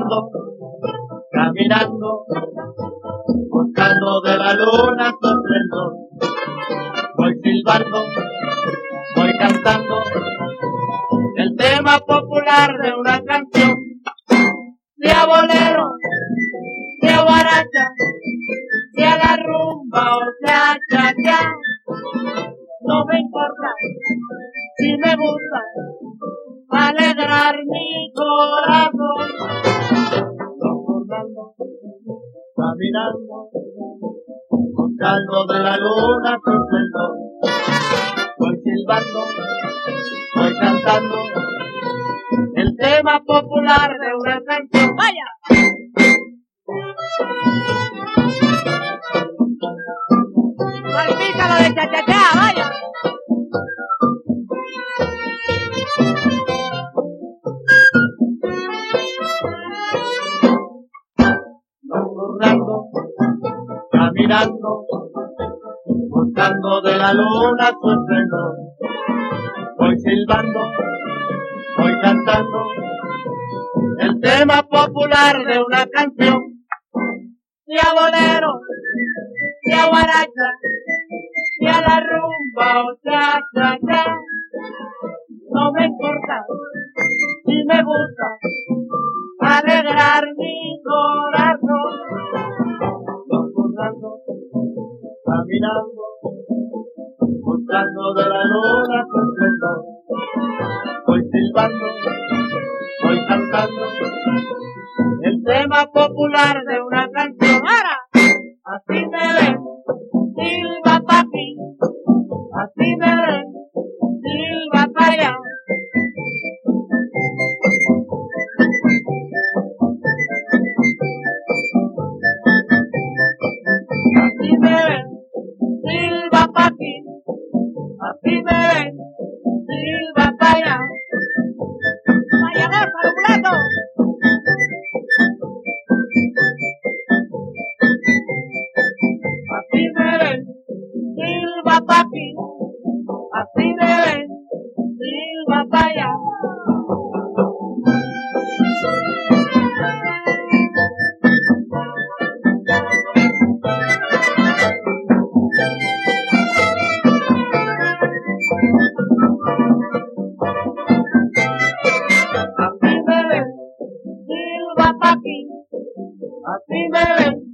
silbando, caminando, buscando de la luna su esplendor. Voy silbando, voy cantando el tema popular de una canción, sea bolero, sea guaracha, sea la rumba o sea cha-cha. No me importa si me gusta alegrar mi corazón. Recordando, caminando, buscando de la luna su esplendor. Voy silbando, voy cantando el tema popular de una canción. ¡Vaya! ¡Palpítalo de cha-cha-cha! ¡Vaya! Nocturnando, caminando, buscando de la luna su esplendor. Voy silbando, voy cantando el tema popular de una canción, sea bolero, sea guaracha, sea la rumba o sea cha-cha. No me importa si me gusta alegrar mi corazón. Nocturnando, caminando, buscando de la luna su esplendor. Voy silbando, voy cantando el tema popular de una canción. ¡Ahora! Así me ven, silba pa' aquí, así me ven, silba pa' allá. Así me ven, silba pa' aquí, así me ven, silba pa' allá. ¡Vaya para un plato! Así me ven, silba pa' aquí, así me ven, silba pa' allá. Así me ven, silba pa' aquí, así me ven,